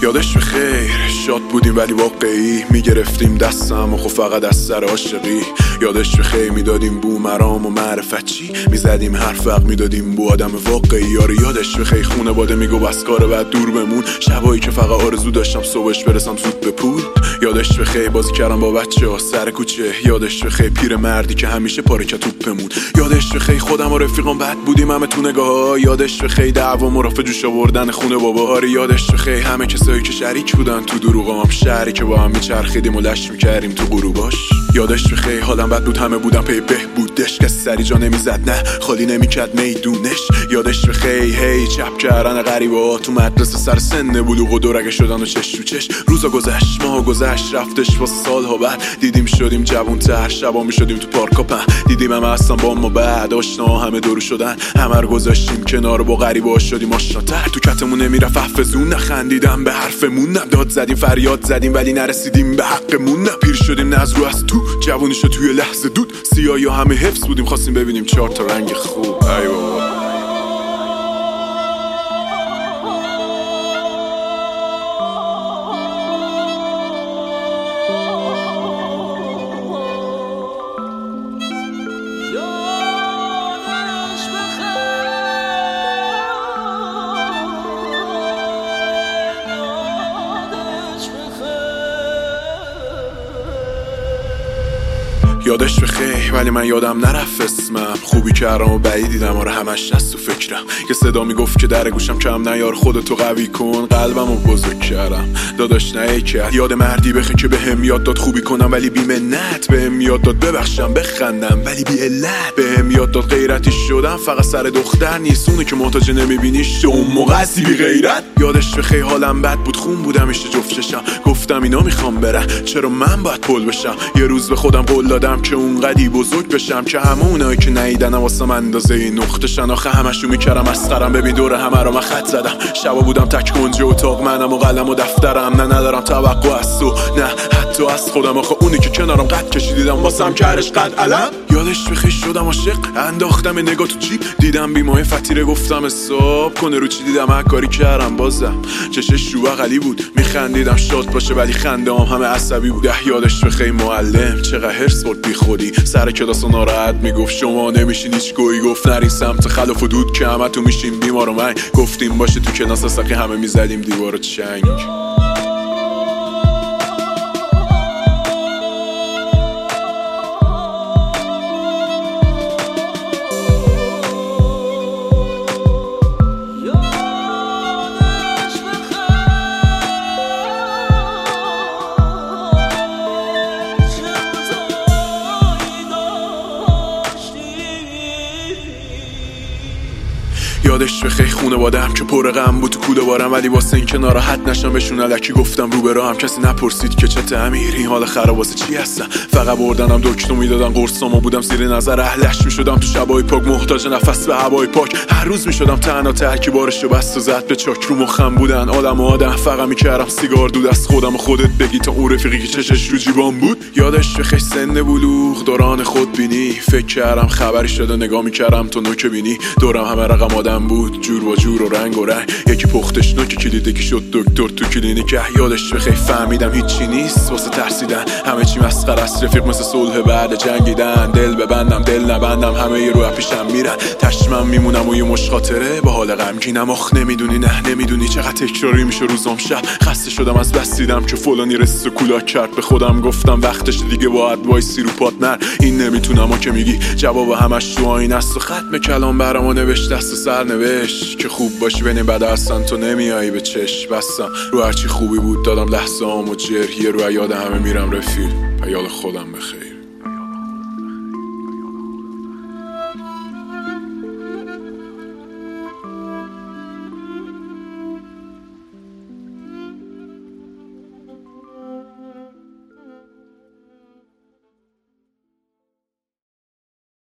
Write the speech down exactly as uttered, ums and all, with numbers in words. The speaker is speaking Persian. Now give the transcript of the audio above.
یادش به خیر شاد بودیم ولی واقعی، میگرفتیم دستم و خب فقط از سر عاشقی. یادش به خیر میدادیم بو مرام و معرفت چی، میزدیم حرف وقت میدادیم بو آدم واقعی. یاره یادش به خیر خونه باده میگو بس کار بعد دور بمون، شبایی که فقط آرزو داشتم صبحش برسم زود به پول. یادش به خیر بازی کردم با بچه ها سر کوچه، یادش به خیر پیر مردی که همیشه پارکه توپمون. یادش به خیر خودم و رفیقام بد بودیم همه تو نگاه ها، یادش به خیر دعوا مرافع جوش آوردن خونه بابا. آره یادش به خیر همه کسایی که شریک بودن تو دروغام، شهری که با هم میچرخیدیم و لش میکردیم تو غروباش. یادش به خیر حالم بد بود همه بودم پی بهبودش، کسی سری جا نمیزد نه خالی نمیکرد میدونش. یادش به خیر هی چپ کردن غریبا تو مدرسه سر سن بلوغ و دورگه شدن و چش تو چش. روزا گذشت ماه گذشت رفتش واسه سالها بعد، دیدیم شدیم جوون تر شبا میشدیم تو پارکا پهن، دیدیم همه اصلا با ما بعد آشنا همه دورو شدن، همه رو گذاشتیم کنار با غریبا شدیم آشناتر. تو کتمون نمیرفت حفظون نخندیدم به حرفمون، نه داد زدیم فریاد زدیم ولی نرسیدیم به حقمون، نه پیر شدیم نه از رو از تو جوونی شد توی لحظه دود، سیاهی همه حفظ بودیم خواستیم ببینیم چهار تا رنگ خوب. ای بابا یادش به خیر ولی من یادم نرفت اسمم، خوبی کردم و بعید دیدم آره همش نست تو فکرم. یه صدا میگفت که در گوشم کم نیار خودتو قوی کن، قلبم رو بزرگ کردم داداش نه کرد. یاد مردی بخیر که بهم یاد داد خوبی کنم ولی بی منت، بهم یاد داد ببخشم بخندم ولی بی علت، بهم یاد داد غیرتی شدم فقط سر دختر نیست، اونی که محتاج نمیبینیش تو اون موقع هستی بی غیرت. یادش به خیر حالم بد بود خون بودم اشته جفتشم، گفتم اینا میخوام برن چرا من باید پل بشم. یه روز به خودم قول دادم که اونقدی بزرگ بشم که همه اونایی که نیدنم واسه من اندازه این نقطه‌شن. آخه همشو میکردم مسخرم، ببین دور همه رو من خط زدم، شبا بودم تک کنج اتاق منم و قلم و دفترم، نه ندارم توقع از تو نه حتی از خودم. آخه اونی که کنارم قد کشیدیدم واسم کردش قد علم. یادش بخیر شدم عاشق انداختم نگاه تو چی، دیدم بیمای فتیره گفتم حساب کنه رو چی، دیدم هر کاری کردم بازم چشش رو بغلی بود میخندیدم شاد باشه ولی خنده‌ام همه عصبی بود. یادش بخیر معلم چقدر هرس برد بی خودی، سر کلاس و ناراحت میگفت شما نمیشین هیچ گویی، گفت نرین سمت خلاف و دود که همه تو میشین بیمار و من، گفتیم باشه تو کلاس ساقی همه میزدیم دیوار چنگ. یادش به خیر خونه بادم که پر غم بود تو کوله بارم، ولی واسه این که ناراحت نشم بهشون الکی گفتم رو به هم، کسی نپرسید که چه تعمیر این حال خراب واسه چی هستم. فقط بردنم دکتر میدادن قرصامو بودم زیر نظر اهلش میشدم تو شبای پاک محتاج نفس به هوای پاک، هر روز میشدم تنها ترکی بارشو بست و زد به چاک. رو مخم بودن آدم و آدم فقط میکردم سیگار دود از خودم و خودت بگی تا اون رفیقی که چشش رو جیبام بود. یادش به خیر سن بلوغ دوران خودبینی، فکر کردم خبری شده نگاه میکردم تو نوک بینی، دورم همه رقم آدم بود جور و جور و رنگ و رنگ، یکی پختش نوکی کلیده که شد دکتر تو کلینیک. یادش به خیر فهمیدم هیچی نیست واسه ترسیدن، همه چی مسخره است رفیق مثل صلح بعد جنگیدن، دل ببندم دل نبندم همه یه رو پیشم میرن، تشمم میمونم و یه مش خاطره با حال غمگینم. آخ نمیدونی نه نمیدونی چقدر تکراری میشه روزام شب، خسته شدم از بس دیدم که فلانی رسید و کولاک کرد، به خودم گفتم وقتش دیگه باید وایسی رو پارتنر، این نمیتونم و که میگی جواب همش تو آین است و ختم کلام برامو نوشت دست سر نوشت که خوب باشی ببین بعد اصلا تو نمیایی به چشم بستم رو هرچی خوبی بود دادم لحظه آم و جر، یه رو یاد همه میرم رفیق یاد خودم بخیر.